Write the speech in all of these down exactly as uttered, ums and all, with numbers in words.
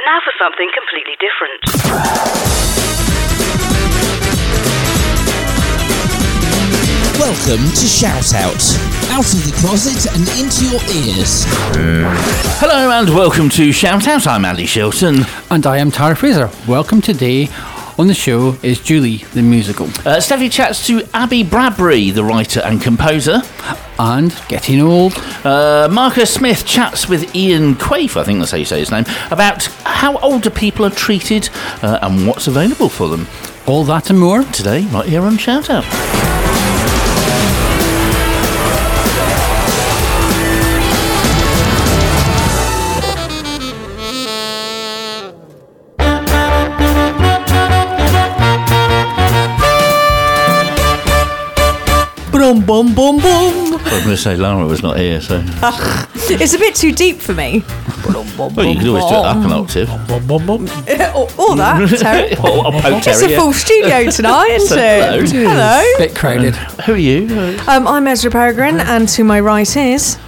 now for something completely different. Welcome to Shout Out. Out of the closet and into your ears. Hello and welcome to Shout Out. I'm Andy Shelton. And I am Tara Fraser. Welcome today. On the show is Julie, the musical. Uh, Steffi chats to Abby Bradbury, the writer and composer. And getting old. Uh, Marcus Smith chats with Ian Quaife, I think that's how you say his name, about how older people are treated uh, and what's available for them. All that and more. Today, right here on Shout Out. Boom, boom, boom, boom. I was going to say Lara was not here, so... It's a bit too deep for me. Well, you could always do it up an octave. or, or that, Terry. or, or It's Terry, a yeah. full studio tonight, isn't it? Hello. Hello. Bit crowded. Who are you? Um, I'm Ezra Peregrine, and to my right is...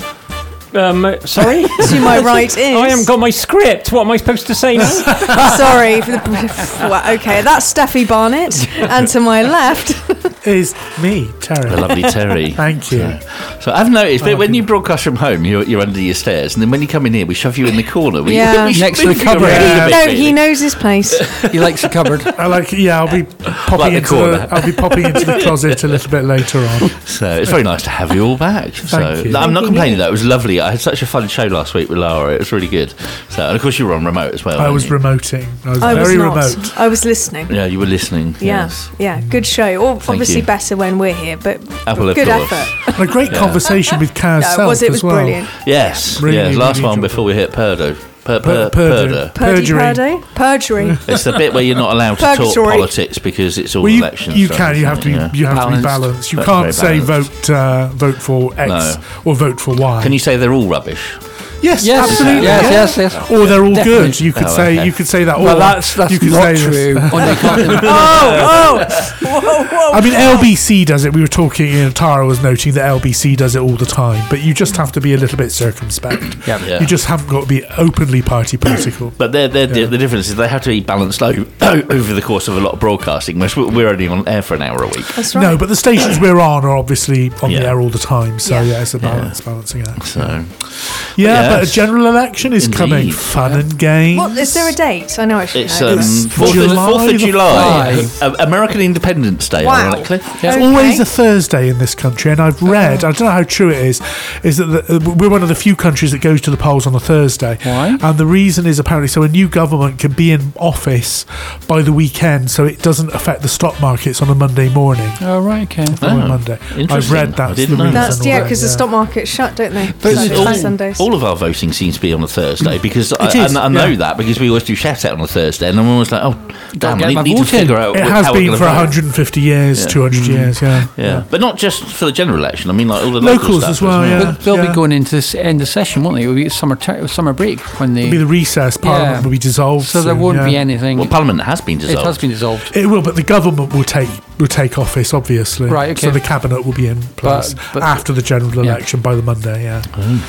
Um, sorry? To my right is... I haven't got my script. What am I supposed to say now? Sorry. For the, well, okay, that's Steffi Barnett. And to my left... is me, Terry. The lovely Terry. Thank you. So, so I've noticed, but when you broadcast from home, you're, you're under your stairs, and then when you come in here, we shove you in the corner. We, Yeah. we Next to the move you cupboard. around a Yeah. bit, No, really. he knows his place. He likes the cupboard. I like. Yeah, I'll be popping Like the into corner. the. I'll be popping into the closet a little bit later on. So it's very nice to have you all back. So Thank you. no, I'm not Thank you. complaining though. It was lovely. I had such a fun show last week with Lara. It was really good. So and of course you were on remote as well. I weren't was you? remoting. I was I was very not. remote. I was listening. Yeah, you were listening. Yeah, Yes. yeah, good show. Or obviously you. better when we're here, but Apple of good course. effort. And a great conversation with Kaz No, Self was it as was well. brilliant. Yes. Really, yes. Last really one enjoyable. before we hit Purdo. Per, per, Per- Purdo. Purdo. Purdy Perjury. Purdy? Perjury. It's the bit where you're not allowed to talk Purgatory. politics because it's all Well, you, elections. you so can. You have to be. yeah. You have to be Balanced. balanced. You Very, can't very say balanced. vote uh, vote for X No. or vote for Y. Can you say they're all rubbish? Yes, Yes, absolutely. yes, yeah. yes, yes. Or they're all Definitely. good. You could Oh, say. okay. You could say that. Well, or that's that's you could not say this. true. Only can't- Oh, oh, whoa, whoa. I mean, L B C does it. We were talking, you know, Tara was noting that L B C does it all the time, but you just have to be a little bit circumspect. Yeah. Yeah. You just haven't got to be openly party political. But they're, they're, the difference is they have to be balanced o- over the course of a lot of broadcasting, whereas we're we're only on air for an hour a week. That's right. No, but the stations we're on are obviously on Yeah. the air all the time, so Yeah. yeah, it's a balance, balancing act. So Yeah, Yes. but a general election is Indeed. coming. Fun and games. What, is there a date? I know I should it's know. um, this. fourth, of, July fourth of the July, fifth. uh, American Independence Day, Wow. ironically. It's Okay. always a Thursday in this country, and I've read, I don't know how true it is, is that the, uh, we're one of the few countries that goes to the polls on a Thursday. Why? And the reason is apparently so a new government can be in office by the weekend, so it doesn't affect the stock markets on a Monday morning. Oh, right, okay. On Oh, a Monday. I've interesting. read I that's didn't the know reason. that. That's, yeah, already, because the stock market's shut, don't they? Because Saturdays, all, Sundays. all of our voting seems to be on a Thursday because I, is, I, I know yeah. that because we always do shout out on a Thursday and I'm always like, oh, damn, get I need, my need to vote in. figure out It wh- has how we're been gonna for vote. one hundred fifty years, Yeah. two hundred years, yeah. Yeah. but not just for the general election. I mean, like all the local Locals stuff as well, yeah. But they'll yeah. be going into this end of session, won't they? It'll be summer ter- summer break when they. It'll be the recess, Parliament Yeah. will be dissolved. so there soon, won't yeah. be anything. Well, Parliament has been it dissolved. has been dissolved. It will, but the government will take will take office, obviously. Right, okay. So the cabinet will be in place But- but- after the general yeah. election by the Monday. Yeah.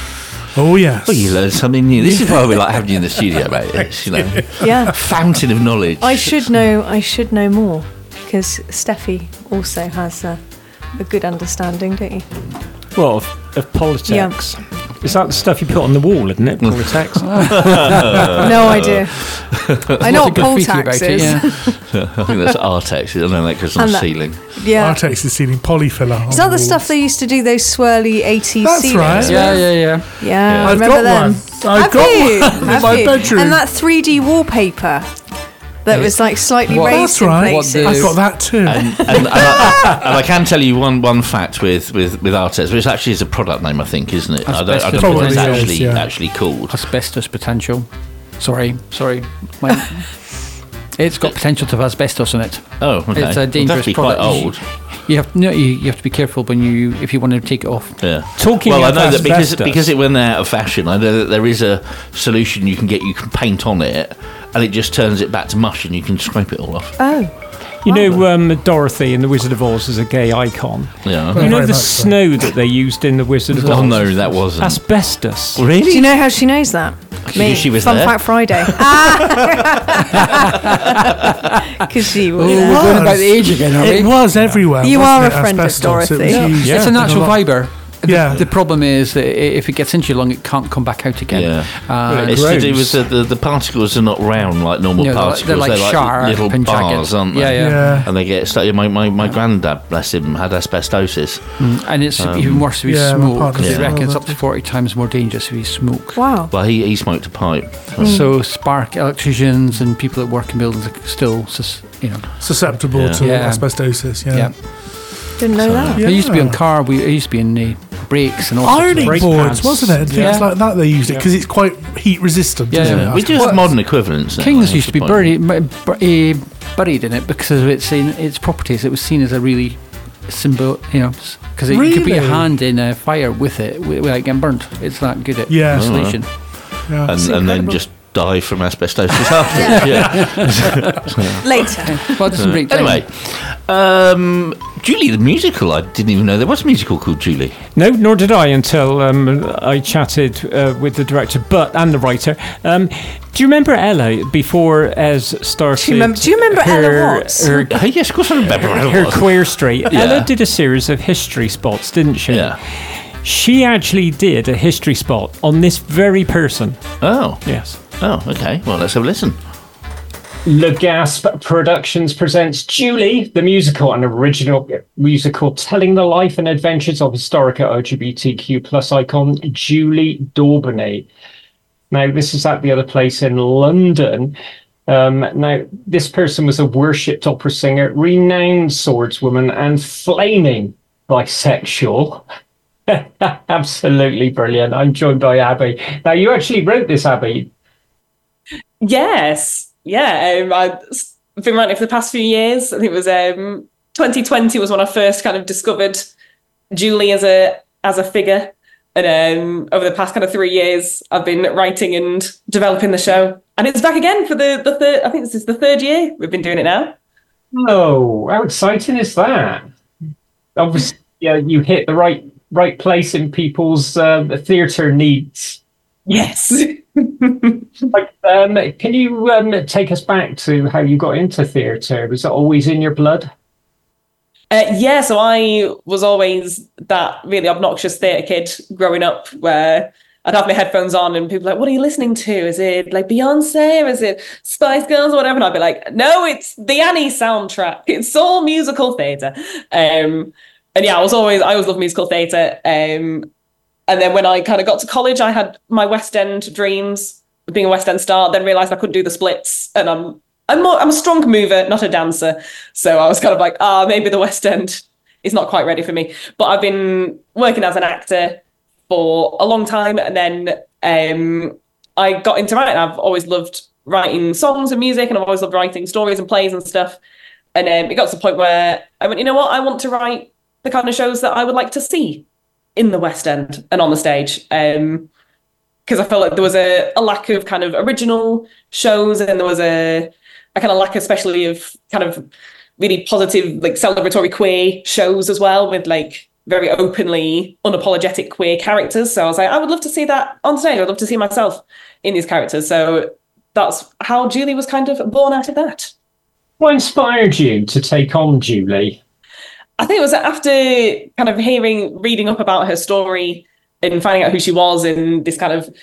Oh yes. Well, you learn something new. This is why we like having you in the studio, mate. It's, you know, Yeah. a fountain of knowledge. I should know. I should know more because Steffi also has a, a good understanding, don't you? Well, of, of politics. Is that the stuff you put on the wall, isn't it? Politics. No idea. I know what poll Graffiti tax about it, is. yeah. I think that's Artex. I don't know that goes on And the that- ceiling. Yeah. Artex is sealing polyfiller. Is that the stuff they used to do? Those swirly eighties That's ceilings? right. Yeah, yeah, yeah. Yeah, I I've remember got them. one. I've Have got you? one in Have my you? bedroom. And that three D wallpaper that was like slightly What- raised That's in right. What places. the- I've got that too. And, and, and, I, and I can tell you one, one fact with, with, with Artex, which actually is a product name, I think, isn't it? I don't, I don't know what it's Probably is, actually, yeah. actually called. Asbestos potential. Sorry, sorry. My- it's got potential to have asbestos in it. Oh, okay. It's a Well, dangerous that'd be product. quite old. You have no. You, you have to be careful when you if you want to take it off. Yeah. Talking well, I of know that because asbestos. because it went out of fashion. I know that there is a solution you can get. You can paint on it, and it just turns it back to mush, and you can scrape it all off. Oh, You know, um, Dorothy in The Wizard of Oz is a gay icon. Yeah. Well, You know very the much so. snow that they used in The Wizard of Oz? Oh no, that wasn't. Asbestos. do Really? you know how she knows that? Me, she was Fun there. Fact Friday. Because she was Oh, there. we're going about the age again, are It we? was everywhere. You wasn't are a it? friend of Asbestos. It was Dorothy. used It's a in natural lot- fibre. The, Yeah. the problem is that i- if it gets into your lung, it can't come back out again. Yeah. Uh, It's to do grows. with the, the, the particles are not round like normal Yeah, they're like- particles. they're like sharp little and jagged. bars, aren't they? Yeah, yeah. Yeah. And they get stuck. My, my, my granddad, bless him, had asbestosis. Mm, and it's even worse if you yeah, my smoke, partner because did they reckon well, it's up to forty times more dangerous if you smoke. Wow. Well, he, he smoked a pipe. So spark electricians and people that work in buildings are still, sus- you know, Susceptible Yeah. to Yeah. asbestosis. Yeah. yeah. Didn't know that. Yeah. It used to be on car. We it used to be in the brakes and all. Ironing brake boards, pads. wasn't it? And things Yeah. like that. They used it because it's quite heat resistant. Yeah, isn't yeah. it? We do have Well, modern equivalents. now, Kings that's used to the be point. buried, bur- uh, buried in it because of its in, its properties. It was seen as a really symbol, you know, because you could put your Really? hand in a fire with it wi- without getting burnt. It's that good at Yeah. insulation. Yeah. And, and then incredible. just die from asbestosis afterwards. Yeah. Later. Well, it doesn't break down. Anyway, um, Julie the musical. I didn't even know there was a musical called Julie. No, nor did I until um, I chatted uh, with the director, but and the writer. Um, do you remember Ella before Ez started? Do you remember- do you remember her, Ella Watts? Her, Oh, yes, of course I remember. her Queer Street. Yeah. Ella did a series of history spots, didn't she? Yeah. She actually did a history spot on this very person. Oh. Yes. Oh. Okay. Well, let's have a listen. Le Gasp Productions presents Julie, the musical, an original musical telling the life and adventures of historic L G B T Q plus icon Julie Daubeny. Now, this is at the other place in London. Um, now, this person was a worshipped opera singer, renowned swordswoman, and flaming bisexual. Absolutely brilliant. I'm joined by Abby. Now, you actually wrote this, Abby. Yes, yeah. Um, I've been writing for the past few years. I think it was um, twenty twenty was when I first kind of discovered Julie as a as a figure, and um, over the past kind of three years, I've been writing and developing the show, and it's back again for the the third. I think this is the third year we've been doing it now. Oh, how exciting is that? Obviously, yeah, you hit the right right place in people's um, theatre needs. Yes. Like, um, can you um, take us back to how you got into theatre? Was it always in your blood? Uh, yeah, so I was always that really obnoxious theatre kid growing up where I'd have my headphones on and people were like, what are you listening to? Is it like Beyonce or is it Spice Girls or whatever? And I'd be like, no, it's the Annie soundtrack. It's all musical theatre. Um, and yeah, I was always, I always loved musical theatre. Um, and then when I kind of got to college, I had my West End dreams of being a West End star, then realised I couldn't do the splits. And I'm I'm, more, I'm a strong mover, not a dancer. So I was kind of like, ah, oh, maybe the West End is not quite ready for me. But I've been working as an actor for a long time. And then um, I got into writing. I've always loved writing songs and music, and I've always loved writing stories and plays and stuff. And um, it got to the point where I went, you know what? I want to write the kind of shows that I would like to see in the West End and on the stage. Um, because I felt like there was a, a lack of kind of original shows, and there was a, a kind of lack, especially of kind of really positive, like celebratory queer shows as well, with like very openly unapologetic queer characters. So I was like, I would love to see that on stage. I'd love to see myself in these characters. So that's how Julie was kind of born out of that. What inspired you to take on Julie? I think it was after kind of hearing, reading up about her story and finding out who she was in this kind of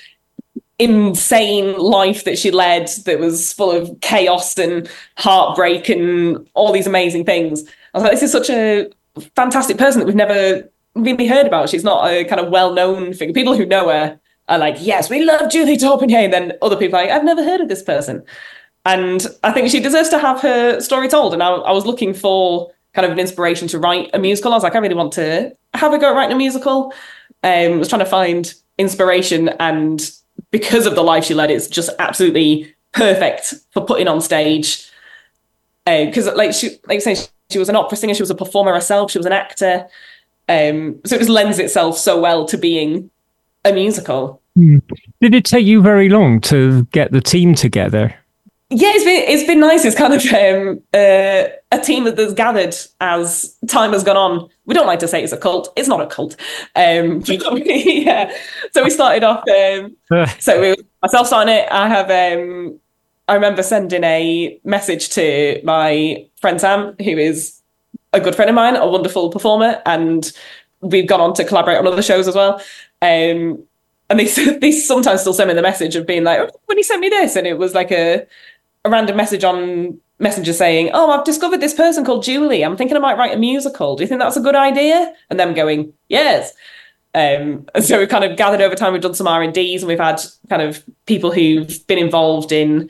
insane life that she led that was full of chaos and heartbreak and all these amazing things. I was like, this is such a fantastic person that we've never really heard about. She's not a kind of well-known figure. People who know her are like, yes, we love Julie Daubeny. And then other people are like, I've never heard of this person. And I think she deserves to have her story told. And I, I was looking for kind of an inspiration to write a musical. I was like, I really want to have a go at writing a musical. Um, I was trying to find inspiration, and because of the life she led, it's just absolutely perfect for putting on stage. Because, uh, like she, like you say, she, she was an opera singer, she was a performer herself, she was an actor. Um, so it just lends itself so well to being a musical. Did it take you very long to get the team together? Yeah, it's been it's been nice. It's kind of um, uh, a team that's gathered as time has gone on. We don't like to say it's a cult. It's not a cult. Um, yeah. So we started off. Um, so we, myself starting it. I have. Um, I remember sending a message to my friend Sam, who is a good friend of mine, a wonderful performer, and we've gone on to collaborate on other shows as well. Um, and they they sometimes still send me the message of being like, oh, when he sent me this, and it was like a. a random message on Messenger saying, oh, I've discovered this person called Julie. I'm thinking I might write a musical. Do you think that's a good idea? And them going, yes. Um, and so we've kind of gathered over time. We've done some R and Ds, and we've had kind of people who've been involved in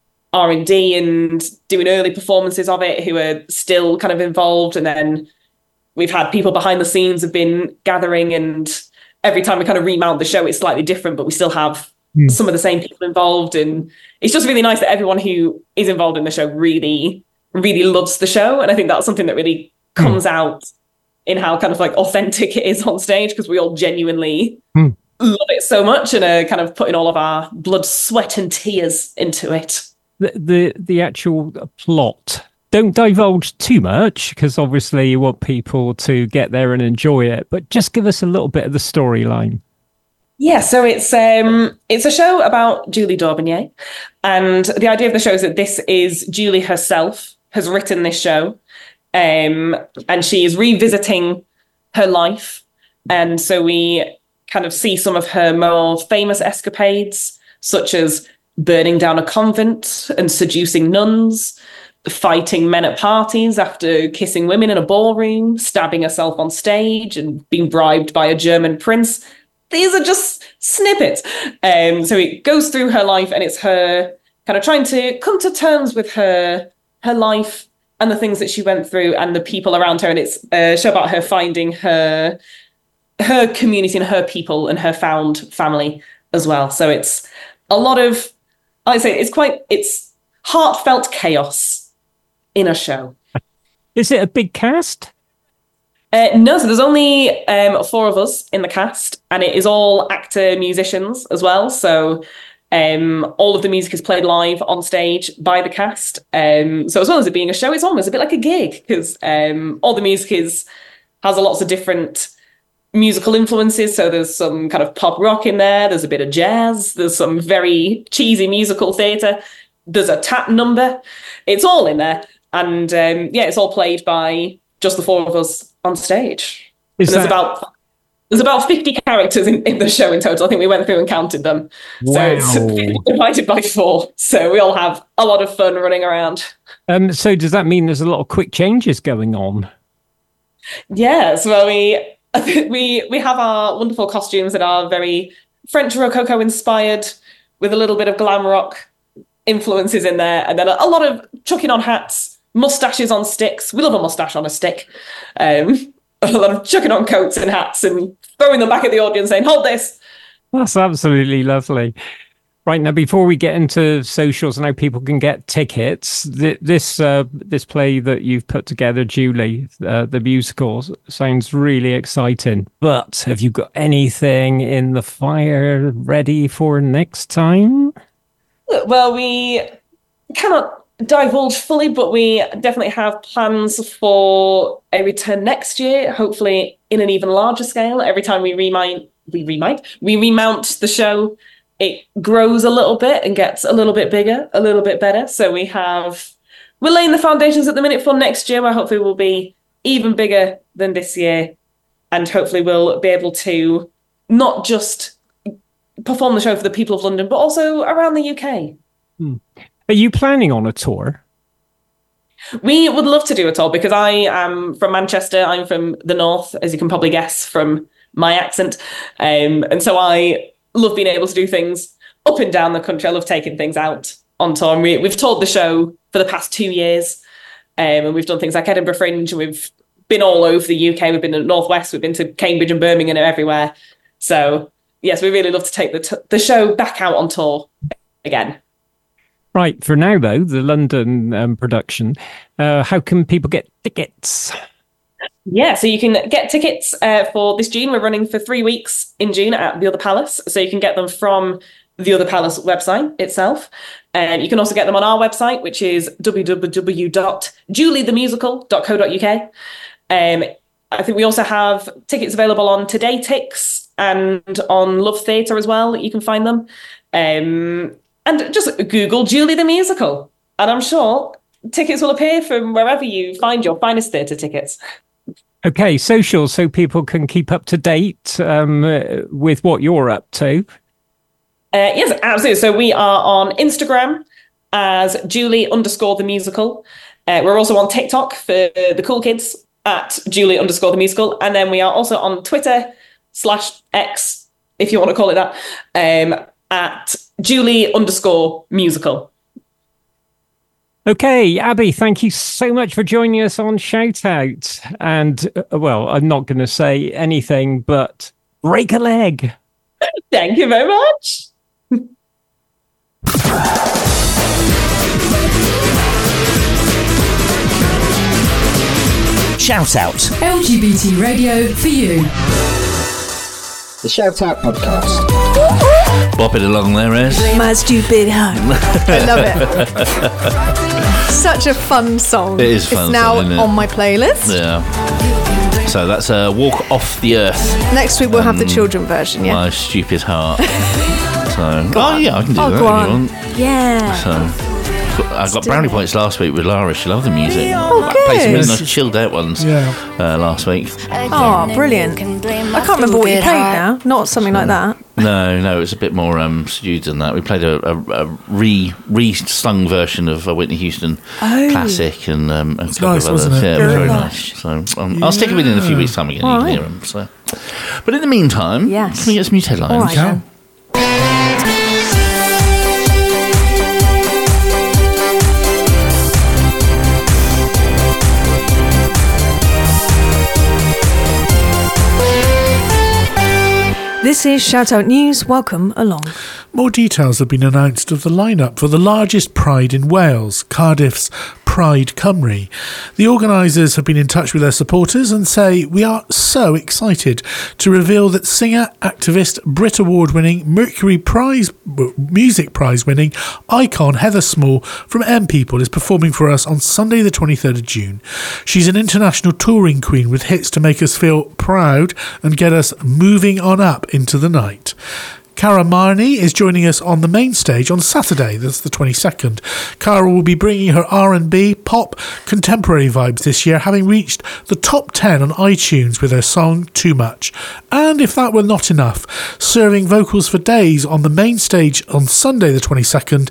R and D and doing early performances of it who are still kind of involved. And then we've had people behind the scenes have been gathering, and every time we kind of remount the show, it's slightly different, but we still have some of the same people involved, and it's just really nice that everyone who is involved in the show really, really loves the show. And I think that's something that really comes mm. out in how kind of like authentic it is on stage, because we all genuinely mm. love it so much and are kind of putting all of our blood, sweat, and tears into it. The the, the actual plot. Don't divulge too much, because obviously you want people to get there and enjoy it, but just give us a little bit of the storyline. Yeah, so it's um it's a show about Julie d'Aubigne, and the idea of the show is that this is Julie herself has written this show, um, and she is revisiting her life, and so we kind of see some of her more famous escapades, such as burning down a convent and seducing nuns, fighting men at parties after kissing women in a ballroom, stabbing herself on stage, and being bribed by a German prince. These are just snippets. Um, so it goes through her life, and it's her kind of trying to come to terms with her her life and the things that she went through and the people around her. And it's a show about her finding her her community and her people and her found family as well. So it's a lot of, like I say, it's quite, it's heartfelt chaos in a show. Is it a big cast? Uh, no, so there's only um, four of us in the cast, and it is all actor musicians as well. So um, all of the music is played live on stage by the cast. Um, so as well as it being a show, it's almost a bit like a gig, because um, all the music is has a lots of different musical influences. So there's some kind of pop rock in there. There's a bit of jazz. There's some very cheesy musical theatre. There's a tap number. It's all in there, and um, yeah, it's all played by just the four of us on stage. Is and there's that... about there's about fifty characters in, in the show in total. I think we went through and counted them. Wow. So it's divided by four. So we all have a lot of fun running around. Um, so does that mean there's a lot of quick changes going on? Yes. Well, we we we have our wonderful costumes that are very French Rococo inspired, with a little bit of glam rock influences in there, and then a, a lot of chucking on hats. Mustaches on sticks. We love a mustache on a stick. Um, a lot of chucking on coats and hats and throwing them back at the audience saying, hold this. That's absolutely lovely. Right, now, before we get into socials and how people can get tickets, th- this uh, this play that you've put together, Julie, uh, the musical, sounds really exciting. But have you got anything in the fire ready for next time? Well, we cannot divulge fully, but we definitely have plans for a return next year, hopefully in an even larger scale. Every time we remount, we remount, we remount the show, it grows a little bit and gets a little bit bigger, a little bit better. So we have, we're laying the foundations at the minute for next year, where hopefully we'll be even bigger than this year, and hopefully we'll be able to not just perform the show for the people of London, but also around the U K. Hmm. Are you planning on a tour? We would love to do a tour, because I am from Manchester. I'm from the north, as you can probably guess from my accent. Um, and so I love being able to do things up and down the country. I love taking things out on tour. And we, we've toured the show for the past two years. Um, and we've done things like Edinburgh Fringe. We've been all over the U K. We've been in the Northwest. We've been to Cambridge and Birmingham and everywhere. So, yes, we really love to take the, t- the show back out on tour again. Right, for now, though, the London um, production, uh, how can people get tickets? Yeah, so you can get tickets uh, for this June. We're running for three weeks in June at the Other Palace. So you can get them from the Other Palace website itself. And you can also get them on our website, which is w w w dot julie the musical dot co dot u k. Um, I think we also have tickets available on Today Tix and on Love Theatre as well. You can find them. Um, and just Google Julie the Musical. And I'm sure tickets will appear from wherever you find your finest theatre tickets. Okay, social, so people can keep up to date um, with what you're up to. Uh, yes, absolutely. So we are on Instagram as Julie underscore the musical. Uh, we're also on TikTok for the cool kids at Julie underscore the musical. And then we are also on Twitter slash X, if you want to call it that, um, at Julie underscore musical. Okay, Abby, thank you so much for joining us on Shout Out. And, uh, well, I'm not going to say anything, but break a leg. Thank you very much. Shout Out. L G B T radio for you. The Shout Out podcast. Bop it along there, Ez. My stupid home. I love it. Such a fun song. It is fun. It's now song, isn't it? on my playlist. Yeah. So that's a Walk Off the Earth. Next week we'll um, have the children version, yeah? My Stupid Heart. So, Go oh on. yeah, I can do oh, that go if on. you want. Yeah. So, I got brownie points last week with Lara. She loved the music. Oh, I played some really good. nice chilled out ones Yeah. uh, last week. Oh, brilliant. I can't remember what you played now. Not something like that. No, no, it was a bit more um, subdued than that. We played a, a, a re re-sung version of a Whitney Houston Oh. classic and um, a couple nice, of wasn't others. it? Yeah, it was very Very nice. So um, I'll stick it with in a few weeks' time again. You All can right. hear them. So, but in the meantime, Yes. can we get some news headlines? All right, Okay. then. This is Shout Out News. Welcome along. More details have been announced of the lineup for the largest Pride in Wales, Cardiff's Pride Cymru. The organisers have been in touch with their supporters and say, "We are so excited to reveal that singer, activist, Brit Award-winning, Mercury Prize Music Prize-winning icon Heather Small from M People is performing for us on Sunday the twenty-third of June. She's an international touring queen with hits to make us feel proud and get us moving on up into the night." Cara Marnie is joining us on the main stage on Saturday, that's the twenty-second. Cara will be bringing her R and B, pop, contemporary vibes this year, having reached the top ten on iTunes with her song Too Much. And if that were not enough, serving vocals for days on the main stage on Sunday the twenty-second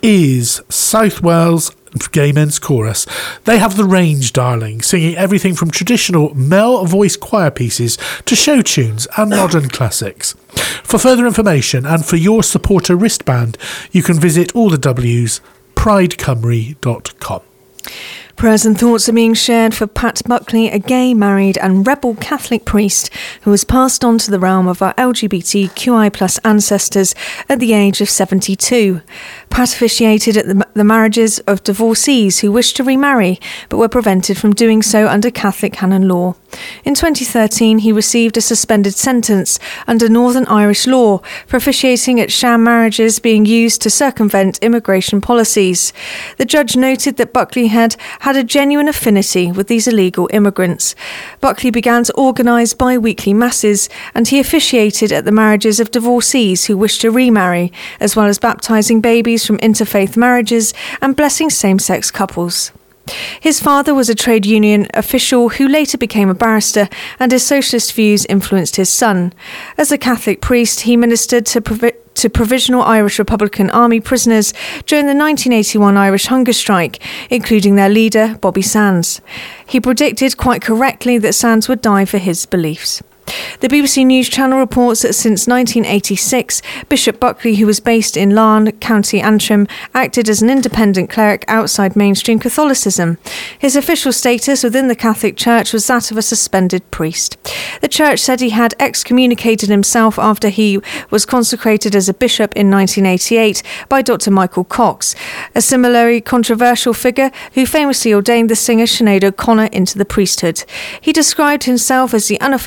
is South Wales Gay Men's Chorus. They have the range, darling, singing everything from traditional male voice choir pieces to show tunes and modern classics. For further information and for your supporter wristband, you can visit all the W's, pride cymru dot com. Prayers and thoughts are being shared for Pat Buckley, a gay, married and rebel Catholic priest who was passed on to the realm of our L G B T Q I plus ancestors at the age of seventy-two. Pat officiated at the, the marriages of divorcees who wished to remarry but were prevented from doing so under Catholic canon law. In twenty thirteen, he received a suspended sentence under Northern Irish law for officiating at sham marriages being used to circumvent immigration policies. The judge noted that Buckley had had a genuine affinity with these illegal immigrants. Buckley began to organise bi-weekly masses and he officiated at the marriages of divorcees who wished to remarry, as well as baptising babies from interfaith marriages and blessing same-sex couples. His father was a trade union official who later became a barrister, and his socialist views influenced his son. As a Catholic priest, he ministered to provi- to Provisional Irish Republican Army prisoners during the nineteen eighty-one Irish hunger strike, including their leader, Bobby Sands. He predicted quite correctly that Sands would die for his beliefs. The B B C News Channel reports that since nineteen eighty-six, Bishop Buckley, who was based in Larne, County Antrim, acted as an independent cleric outside mainstream Catholicism. His official status within the Catholic Church was that of a suspended priest. The Church said he had excommunicated himself after he was consecrated as a bishop in nineteen eighty-eight by Doctor Michael Cox, a similarly controversial figure who famously ordained the singer Sinead O'Connor into the priesthood. He described himself as the unofficial chaplain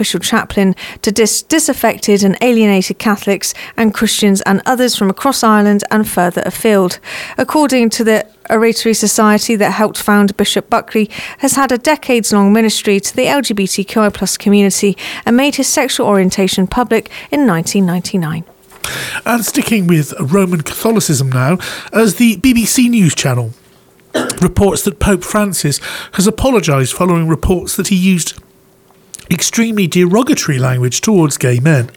chaplain to dis- disaffected and alienated Catholics and Christians and others from across Ireland and further afield. According to the Oratory Society that helped found Bishop Buckley, has had a decades-long ministry to the L G B T Q I plus community and made his sexual orientation public in nineteen ninety-nine. And sticking with Roman Catholicism now, as the B B C News Channel reports that Pope Francis has apologised following reports that he used extremely derogatory language towards gay men.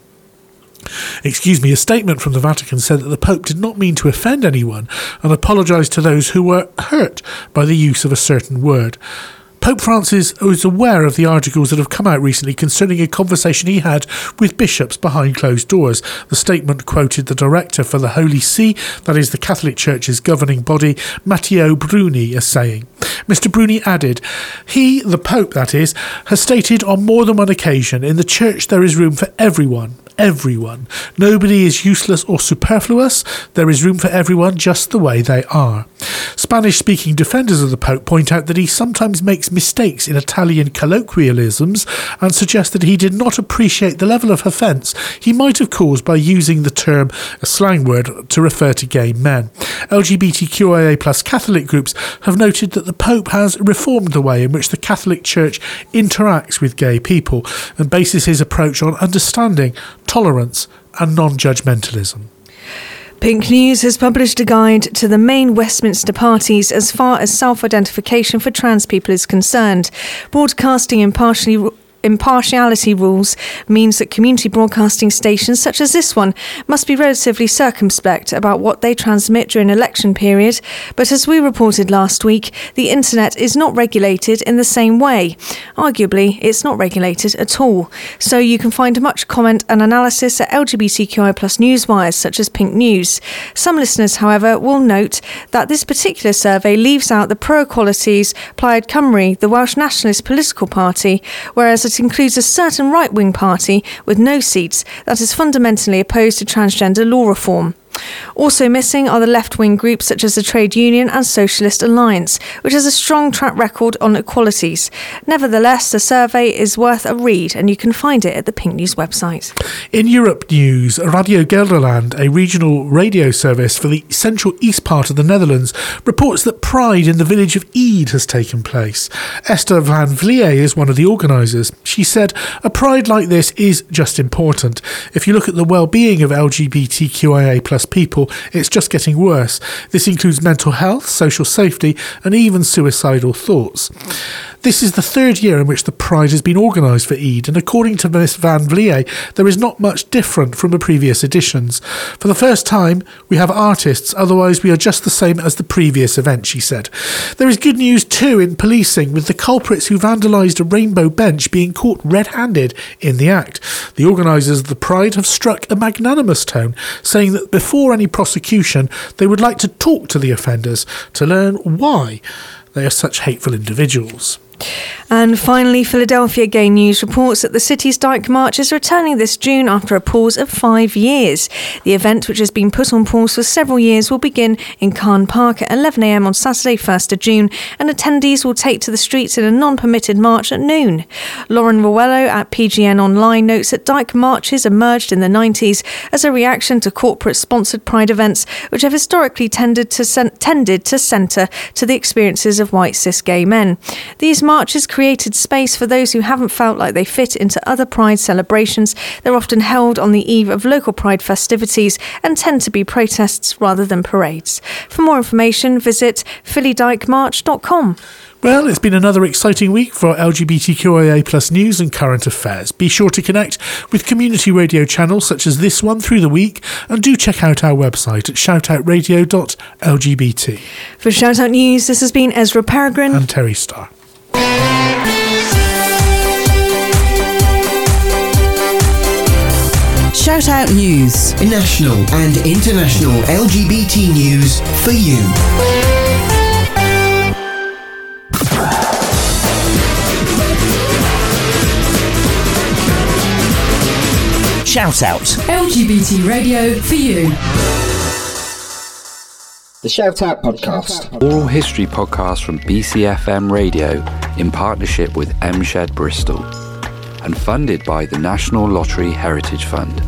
Excuse me, a statement from the Vatican said that the Pope did not mean to offend anyone and apologised to those who were hurt by the use of a certain word. Pope Francis is aware of the articles that have come out recently concerning a conversation he had with bishops behind closed doors. The statement quoted the director for the Holy See, that is the Catholic Church's governing body, Matteo Bruni, as saying. Mister Bruni added, he, the Pope that is, has stated on more than one occasion, in the Church there is room for everyone. Everyone. Nobody is useless or superfluous. There is room for everyone just the way they are. Spanish-speaking defenders of the Pope point out that he sometimes makes mistakes in Italian colloquialisms and suggest that he did not appreciate the level of offence he might have caused by using the term, a slang word, to refer to gay men. L G B T Q I A plus Catholic groups have noted that the Pope has reformed the way in which the Catholic Church interacts with gay people and bases his approach on understanding, tolerance and non-judgmentalism. Pink News has published a guide to the main Westminster parties as far as self-identification for trans people is concerned. Broadcasting impartially Impartiality rules means that community broadcasting stations such as this one must be relatively circumspect about what they transmit during election period, but as we reported last week, the internet is not regulated in the same way. Arguably, it's not regulated at all, so you can find much comment and analysis at L G B T Q I plus newswires such as Pink News. Some listeners, however, will note that this particular survey leaves out the pro-equalities Plaid Cymru, the Welsh nationalist political party, whereas it includes a certain right-wing party with no seats that is fundamentally opposed to transgender law reform. Also missing are the left-wing groups such as the Trade Union and Socialist Alliance, which has a strong track record on equalities. Nevertheless, the survey is worth a read and you can find it at the Pink News website. In Europe news, Radio Gelderland, a regional radio service for the central east part of the Netherlands, reports that Pride in the village of Ede has taken place. Esther van Vliet is one of the organisers. She said, a Pride like this is just important. If you look at the well-being of L G B T Q I A plus people, it's just getting worse. This includes mental health, social safety, and even suicidal thoughts. This is the third year in which the Pride has been organised for Ede, and according to Miss Van Vliet, there is not much different from the previous editions. For the first time, we have artists, otherwise we are just the same as the previous event, she said. There is good news too in policing, with the culprits who vandalised a rainbow bench being caught red-handed in the act. The organisers of the Pride have struck a magnanimous tone, saying that before any prosecution, they would like to talk to the offenders to learn why they are such hateful individuals. And finally, Philadelphia Gay News reports that the city's Dyke March is returning this June after a pause of five years. The event, which has been put on pause for several years, will begin in Carn Park at eleven a m on Saturday, first of June, and attendees will take to the streets in a non-permitted march at noon. Lauren Rowello at P G N Online notes that Dyke Marches emerged in the nineties as a reaction to corporate-sponsored Pride events, which have historically tended to cen- tended to centre to the experiences of white cis gay men. These marches created space for those who haven't felt like they fit into other Pride celebrations. They're often held on the eve of local Pride festivities and tend to be protests rather than parades. For more information, visit philly dyke march dot com. Well, it's been another exciting week for L G B T Q I A plus news and current affairs. Be sure to connect with community radio channels such as this one through the week, and do check out our website at shout out radio dot l g b t. For Shout Out News, this has been Ezra Peregrine and Terry Starr. Shout Out News. National and international L G B T news for you. Shout Out. L G B T radio for you. The Shout Out Podcast. Oral history podcast from B C F M Radio in partnership with M Shed Bristol. and funded by the National Lottery Heritage Fund.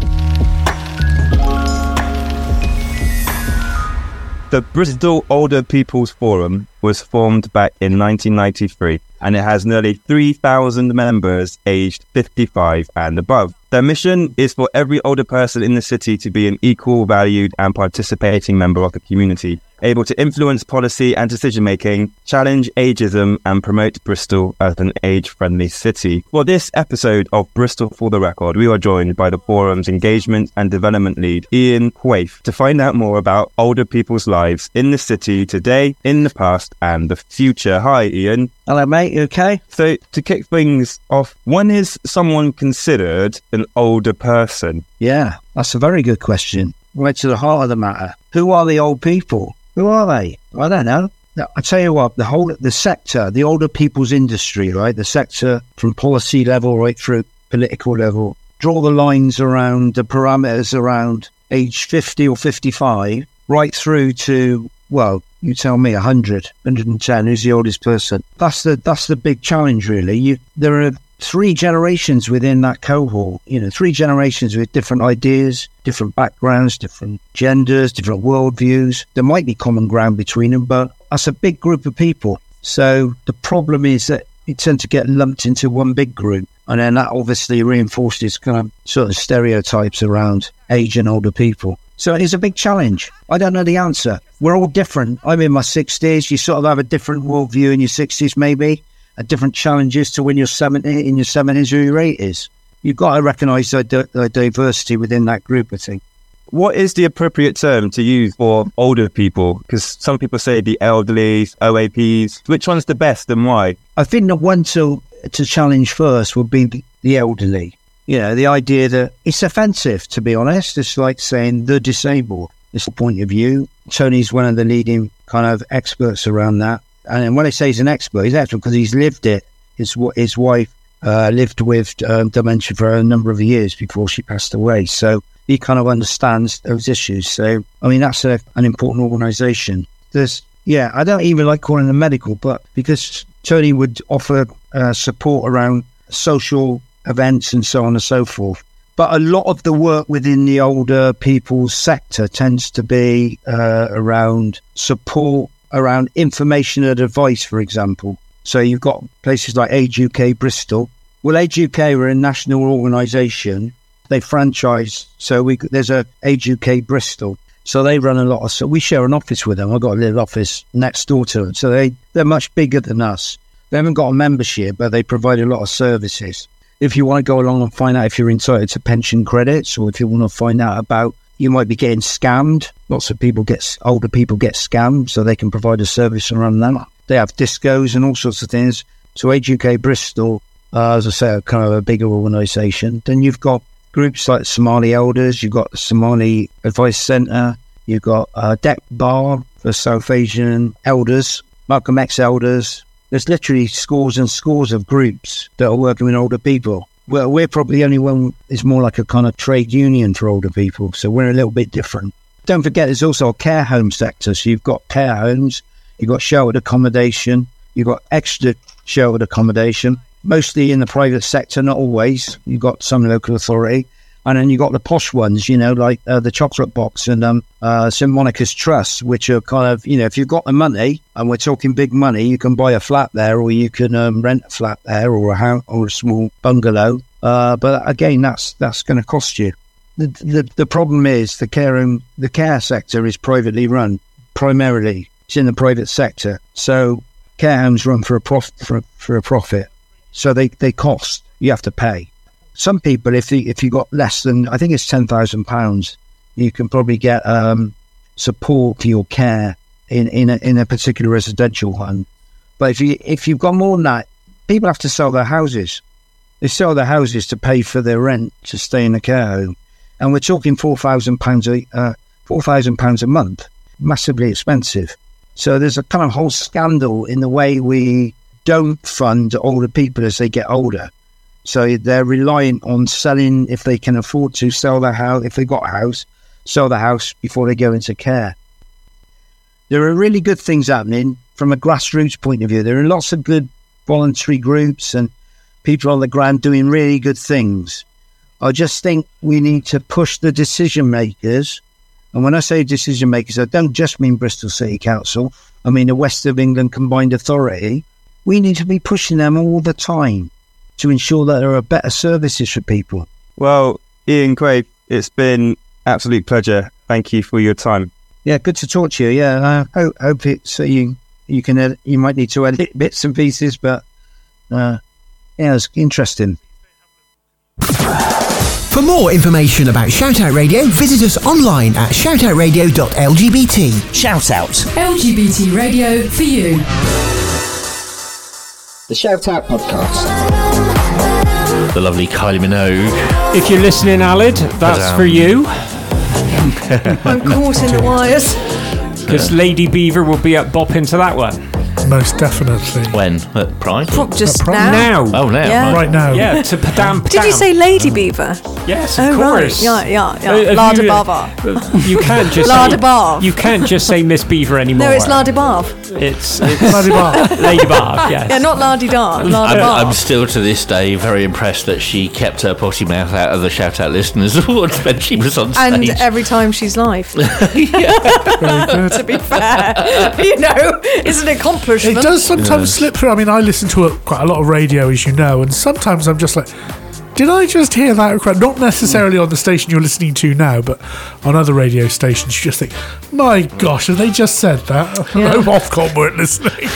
The Bristol Older People's Forum was formed back in nineteen ninety-three, and it has nearly three thousand members aged fifty-five and above. Their mission is for every older person in the city to be an equal, valued and participating member of the community, able to influence policy and decision-making, challenge ageism and promote Bristol as an age-friendly city. For this episode of Bristol for the Record, we are joined by the forum's engagement and development lead, Ian Quaife, to find out more about older people's lives in the city today, in the past and the future. Hi, Ian. Hello, mate. You okay? So, to kick things off, when is someone considered an older person? Yeah, that's a very good question. Right to the heart of the matter. Who are the old people? Who are they? I don't know. I tell you what, the whole the sector, the older people's industry, right? The sector from policy level right through political level. Draw the lines around the parameters around age fifty or fifty-five, right through to, well, you tell me, one hundred, one hundred ten, who's the oldest person? That's the that's the big challenge, really. You, there are three generations within that cohort, you know, three generations with different ideas, different backgrounds, different genders, different worldviews. There might be common ground between them, but that's a big group of people. So the problem is that you tend to get lumped into one big group. And then that obviously reinforces kind of certain stereotypes around age and older people. So it's a big challenge. I don't know the answer. We're all different. I'm in my sixties. You sort of have a different worldview in your sixties, maybe. A different challenges to when you're seventy, in your seventies or your eighties. You've got to recognise the, the diversity within that group, I think. What is the appropriate term to use for older people? Because some people say the elderly, O A Ps. Which one's the best and why? I think the one to, to challenge first would be the, the elderly. You know, the idea that it's offensive, to be honest. It's like saying the disabled. It's the point of view. Tony's one of the leading kind of experts around that. And when I say he's an expert, he's expert because he's lived it. His his wife uh, lived with um, dementia for a number of years before she passed away. So he kind of understands those issues. So, I mean, that's a, an important organisation. There's, yeah, I don't even like calling them medical, but because Tony would offer uh, support around social events and so on and so forth. But a lot of the work within the older people's sector tends to be uh, around support, around information and advice, for example. So you've got places like Age U K Bristol. Well, Age U K were a national organisation. They franchise. So we there's a Age U K Bristol. So they run a lot of, so we share an office with them. I've got a little office next door to them. So they, they're much bigger than us. They haven't got a membership, but they provide a lot of services. If you want to go along and find out if you're entitled to pension credits, or if you want to find out about, you might be getting scammed. Lots of people get, older people get scammed, so they can provide a service around that. They have discos and all sorts of things. So Age U K Bristol, uh, as I say, are kind of a bigger organisation. Then you've got groups like Somali Elders, you've got the Somali Advice Centre, you've got uh, D E C Bar for South Asian elders, Malcolm X elders. There's literally scores and scores of groups that are working with older people. Well, we're probably the only one that's more like a kind of trade union for older people, so we're a little bit different. Don't forget, there's also a care home sector. So you've got care homes, you've got sheltered accommodation, you've got extra sheltered accommodation, mostly in the private sector, not always. You've got some local authority. And then you've got the posh ones, you know, like uh, the Chocolate Box and um, uh, Saint Monica's Trust, which are kind of, you know, if you've got the money, and we're talking big money, you can buy a flat there, or you can um, rent a flat there, or a house, or a small bungalow. Uh, but again, that's that's going to cost you. The, the the problem is the care home, the care sector is privately run, primarily. It's in the private sector, so care homes run for a prof- for, for a profit, so they, they cost. You have to pay. Some people, if you, if you got less than, I think it's ten thousand pounds, you can probably get um, support for your care in in a, in a particular residential home. But if you if you've got more than that, people have to sell their houses. They sell their houses to pay for their rent to stay in a care home, and we're talking four thousand pounds a uh, four thousand pounds a month, massively expensive. So there's a kind of whole scandal in the way we don't fund older people as they get older. So they're reliant on selling, if they can afford to, sell their house, if they've got a house, sell the house before they go into care. There are really good things happening from a grassroots point of view. There are lots of good voluntary groups and people on the ground doing really good things. I just think we need to push the decision makers. And when I say decision makers, I don't just mean Bristol City Council. I mean the West of England Combined Authority. We need to be pushing them all the time to ensure that there are better services for people. Well, Ian Quaife, it's been absolute pleasure. Thank you for your time. Yeah, good to talk to you. Yeah, I hope, hope it's uh, you. You can edit, you might need to edit bits and pieces, but uh, yeah, it's interesting. For more information about Shoutout Radio, visit us online at shoutout radio dot l g b t. Shout Out. L G B T radio for you. The Shout Out Podcast. The lovely Kylie Minogue. If you're listening, Alid, that's um, for you. I'm caught in the wires. Because Lady Beaver will be up bopping to that one. Most definitely. When? At Pride? Pro- just At Pride? now. Now. Oh, now. Yeah. Right now. Yeah, to Padam Padam. Did you say Lady Beaver? Yes, of Oh, course. right. Yeah, yeah, Uh, yeah. have La de you, uh, Bava. You can't just La say, de Barve. You can't just say Miss Beaver anymore. No, it's La de Barve. It's, it's Lady Bar. Lady Barve, yes. Yeah, not La di Da. La de I'm, I'm Barve. still to this day very impressed that she kept her potty mouth out of the Shout Out Listeners Awards when she was on And stage. every time she's live. Very good. To be fair, you know, it's an accomplishment. It does sometimes slip through. I mean, I listen to a, quite a lot of radio, as you know, and sometimes I'm just like, did I just hear that? Not necessarily on the station you're listening to now, but on other radio stations, you just think, my gosh, have they just said that? Yeah. No, Ofcom weren't listening.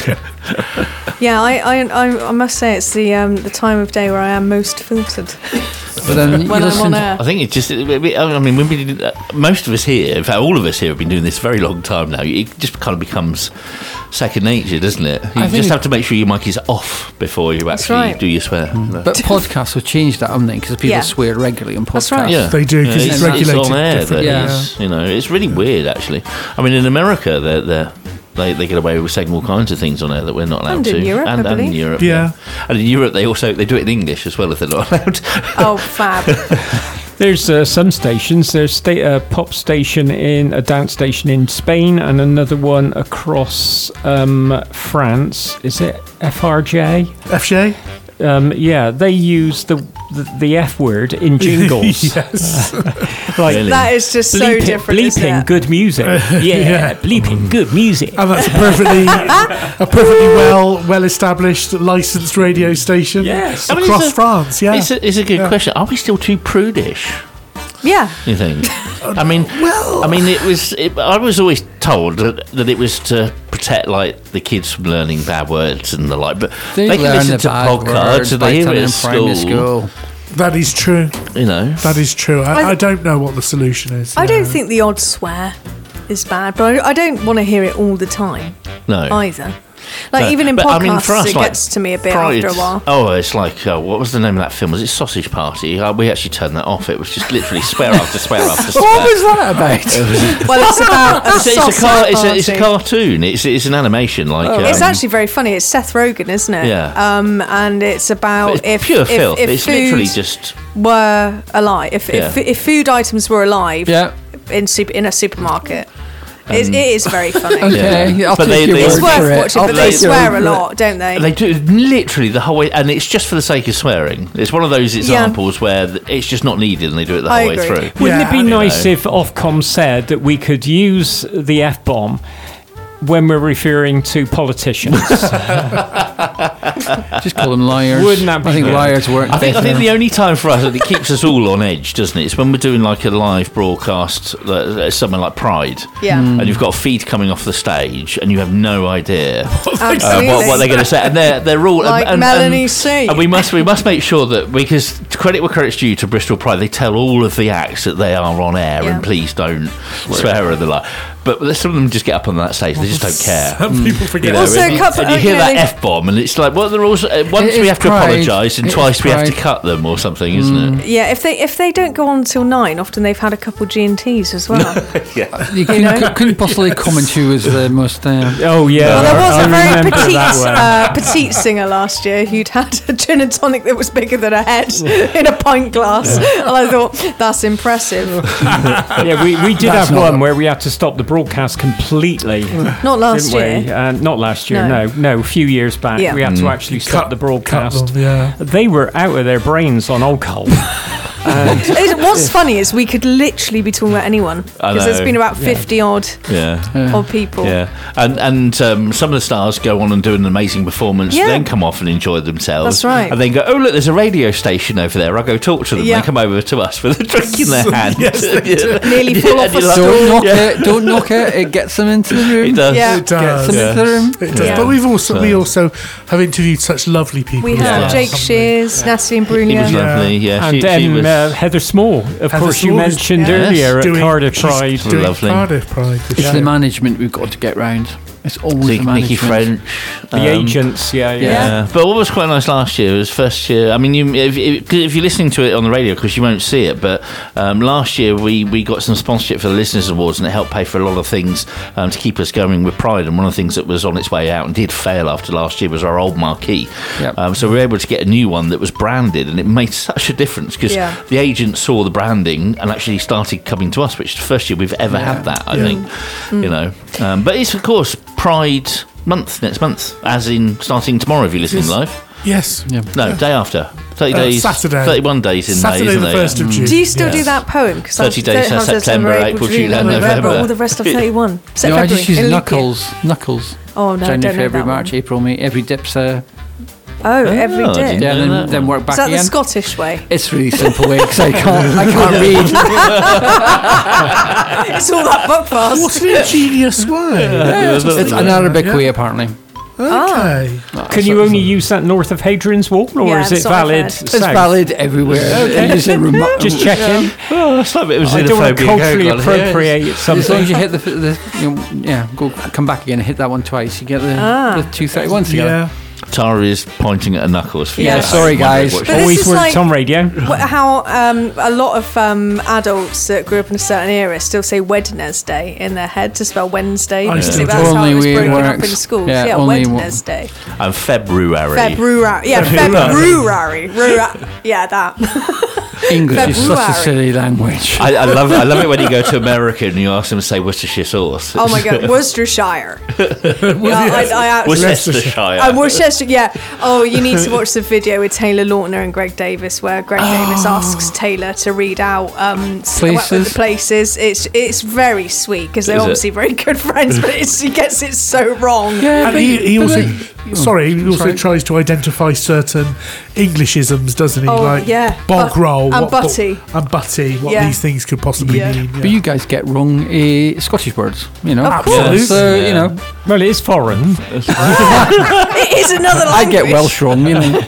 Yeah, I, I, I, I must say it's the um, the time of day where I am most filtered. But then you When I'm listen on to- air. I think it just, it- it- I mean, when we did, uh, most of us here, in fact, all of us here have been doing this a very long time now. It just kind of becomes second nature, doesn't it? You I think just it- have to make sure your mic is off before you actually right. do your swear. But podcasts have changed that, haven't they? Because people Yeah. swear regularly on podcasts. That's right. Yeah, They do, 'cause Yeah, it's It's regulated on air. That differently, yeah. is, you know, it's really weird actually. I mean, in America, they're, they're, they they get away with saying all kinds of things on air that we're not allowed And in to. Europe, and, I and in believe. Europe, Yeah. And in Europe, they also they do it in English as well if they're not allowed. Oh, fab. There's uh, some stations. There's sta- a pop station in a dance station in Spain, and another one across um, France. Is it F R J? F J? Um, yeah, they use the, the the F word in jingles. Yes. Like Really? That is just so bleeping, different. isn't bleeping it? good music. Yeah, Yeah. bleeping good music. And that's a perfectly, a perfectly well, well established licensed radio station Yes. I mean, across it's a- France. Yeah. It's a, it's a good Yeah. question. Are we still too prudish? Yeah. You think? I mean, I mean, it was. It, I was always told that, that it was to protect like the kids from learning bad words and the like. But They, they, can learn listen the to bad podcasts words and by they hear telling it them at primary school. school. That is true. You know, That is true. I, I- I don't know what the solution is. I don't no. think the odd swear is bad, but I, I don't want to hear it all the time no. either. Like No, even in but, podcasts, I mean, for us, it like, gets to me a bit Pride- after a while. Oh, it's like uh, what was the name of that film? Was it Sausage Party? Uh, we actually turned that off. It was just literally swear after swear after swear. What was that about? Well, it's about a It's, it's, a sausage car, it's, a, it's a party. cartoon. It's it's an animation. Like um, It's actually very funny. It's Seth Rogen, isn't it? Yeah. Um, and it's about it's if pure if, filth. if It's food literally just were alive. If, if Yeah. if food items were alive Yeah. in super, in a supermarket. It's, it is very funny. Okay, Yeah. I'll But take they- your they- It's word worth for it. watching, I'll but they take your swear word a for it. lot, don't they? They do literally the whole way, and it's just for the sake of swearing. It's one of those examples where th- it's just not needed, and they do it the I whole way agree. through. Wouldn't Yeah, it be you nice know. if Ofcom said that we could use the F bomb when we're referring to politicians? Just call them liars. Wouldn't that be I think good? liars work I think, I better. think the only time for us that it keeps us all on edge, doesn't it? It's when we're doing like a live broadcast, uh, something like Pride, Yeah. Mm. and you've got a feed coming off the stage, and you have no idea uh, Absolutely. what, what they're going to say, and they're they're all Like and, and, Melanie and, C. And we must we must make sure that because credit where credit's due to Bristol Pride, they tell all of the acts that they are on air, Yeah. and please don't swear or the like. But some of them just get up on that stage; they just don't care. Some people forget. You know, Also, and, you, couple- and you uh, hear you know, that they- F bomb, and it's like, well, they're also uh, once It we is have to pride. apologise, and It is twice we have to pride. cut them or something, isn't it? Yeah, if they if they don't go on till nine, often they've had a couple G and T's as well. Yeah. You couldn't, know? cou- couldn't possibly comment who was the most. Uh, Oh yeah, Well, there was I a very remember petite, that one. uh, petite singer last year who'd had a gin and tonic that was bigger than her head in a pint glass, and I thought that's impressive. Yeah, we, we did That's have not- one where we had to stop the broadcast completely. Not last didn't we? year. Uh, not last year, No. no. No, a few years back. Yeah. We had to Mm. actually stop Cut- the broadcast. cut them, yeah. They were out of their brains on alcohol. And It- What's funny is we could literally be talking about anyone I because there's know. been about Yeah. fifty odd Yeah. odd people. Yeah, and and um, some of the stars go on and do an amazing performance, Yeah. then come off and enjoy themselves. That's right. And then go, oh look, there's a radio station over there. I'll go talk to them. Yeah. They come over to us with a drink in their hand. Yes, they do. Nearly fall off a And you're like, stool. Don't knock Yeah. it. Don't knock it. It gets them into the room. It does. Yeah. It does. Gets them Yeah. into the room. It does. Yeah. But we've also So- we also have interviewed such lovely people. We as have well. Jake Somebody- Shears, Natalie and He was Brunia. Yeah. lovely. Yeah, and she, then she was uh, Heather Small, of Heather course, you Small is- mentioned Yes. earlier at Doing- Cardiff she's Pride. doing Lovely. Cardiff Pride. this It's year. the management we've got to get round. It's always Nick- the management. Nicky French. The um, agents, yeah, yeah. Yeah. But what was quite nice last year was first year. I mean, you, if, if, if you're listening to it on the radio, because you won't see it, but um, last year we, we got some sponsorship for the Listeners Awards, and it helped pay for a lot of things um, to keep us going with Pride. And one of the things that was on its way out and did fail after last year was our old marquee. Yep. Um, so we were able to get a new one that was branded, and it made such a difference because Yeah. the agent saw the branding and actually started coming to us, which is the first year we've ever had that. I Yeah. think, you know. Um, but it's of course Pride month next month, as in starting tomorrow if you're listening Yes. live. Yes. No, day after. thirty Uh, days. Saturday. thirty-one days in Saturday May, isn't the it? first of June. Do you still Yes. do that poem? 'Cause thirty I've- days, how's so it September, April, July, November. All the rest of thirty-one. No, I just use In leap year. knuckles. Knuckles. Oh, no, I January, don't know February, that March, one. April, May. Every dip's uh, Oh, every I day. didn't yeah, know then, that then one. work Is back that the again. Scottish way? It's really simple way because I can't, I can't read. It's all that book fast. What an ingenious way. it's, it's an Arabic way apparently. Okay. Can you only use that north of Hadrian's Wall, or Yeah, is it that's what I've valid? heard. south? It's valid everywhere. Okay. It is a remo- Just checking. Oh, it's like it was I don't want to xenophobia culturally going on here. appropriate As long something. as you hit the, the you know, yeah, go come back again and hit that one twice, you get the, Ah. the two thirty ones together. Yeah. Tara is pointing at her knuckles. For Yeah, you. sorry, I wondered guys. what she- But this Always is worked like- on radio. Wh- How um, a lot of um, adults that grew up in a certain era still say Wednesday in their head to spell Wednesday. I because still that's do. how Only it was way it broken up works. in schools. Yeah, Yeah, only one- Wednesday. And February. February. Yeah, February. Rura- Yeah, that. English is such a February. silly language. I, I love I love it when you go to America and you ask them to say Worcestershire sauce. Oh my God, Worcestershire. Yeah, I, I absolutely. Worcestershire. Uh, Worcester, yeah. Oh, you need to watch the video with Taylor Lautner and Greg Davis, where Greg Davis asks Taylor to read out um, s- Places. the places. It's it's very sweet because they're Is it? obviously very good friends, but it's, he gets it so wrong. Yeah, And but- he, he but also, like- sorry, he also sorry. tries to identify certain Englishisms, doesn't he? Oh, like yeah. bog Bu- roll, and what bo- butty. and butty. What Yeah. these things could possibly Yeah. mean. But you guys get wrong uh, Scottish words, you know. Of course. Absolutely. So Yeah. you know, Well, it is foreign. It is another I language. get Welsh wrong, you know.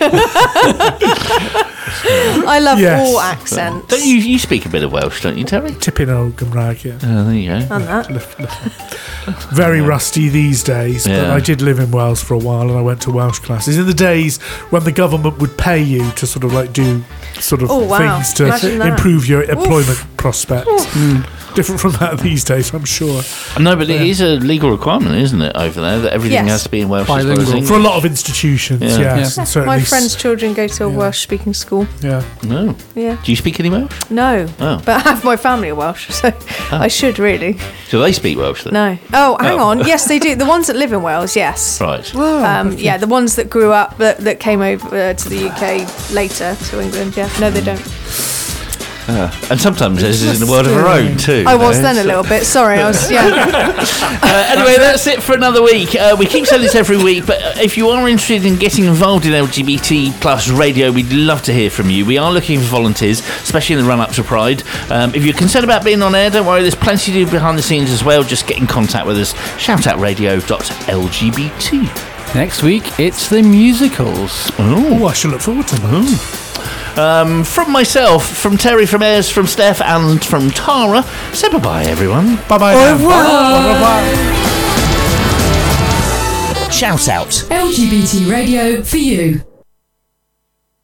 I love Yes. all accents. Don't you you speak a bit of Welsh, don't you, Terry? Tipping old Gymraeg, yeah. Oh, there you go. And that. Very rusty these days, but Yeah. I did live in Wales for a while and I went to Welsh classes. In the days when the government would pay you to sort of like do sort of Oh, wow. things to Imagine that. improve your employment prospects. Different from that these days, I'm sure. No, but it is a legal requirement, isn't it, over there, that everything Yes. has to be in Welsh as well as Bilingual. English? For a lot of institutions, Yeah. yes. Yeah. And certainly My s- friend's children go to a Welsh speaking school. Yeah. No. Yeah. Do you speak any Welsh? No. Oh. But half my family are Welsh, so I should really. Do they speak Welsh then? No. Oh, hang Oh. on. Yes, they do. The ones that live in Wales, yes. Right. Um, yeah, the ones that grew up, that, that came over uh, to the U K later to England, yeah. No, they don't. Ah. And sometimes there's in the world of her own too. I you was know, then a so- little bit. Sorry, I was, yeah. Uh, anyway, that's it for another week. Uh, we keep saying this every week, but uh, if you are interested in getting involved in L G B T plus radio, we'd love to hear from you. We are looking for volunteers, especially in the run-up to Pride. Um, if you're concerned about being on air, don't worry, there's plenty to do behind the scenes as well. Just get in contact with us. shout out radio dot L G B T. Next week, it's the musicals. Oh, I shall look forward to that. Um, from myself, from Terry, from Ez, from Steph, and from Tara, say bye-bye, everyone. Bye-bye. Au now. revoir. Shout out. L G B T radio for you.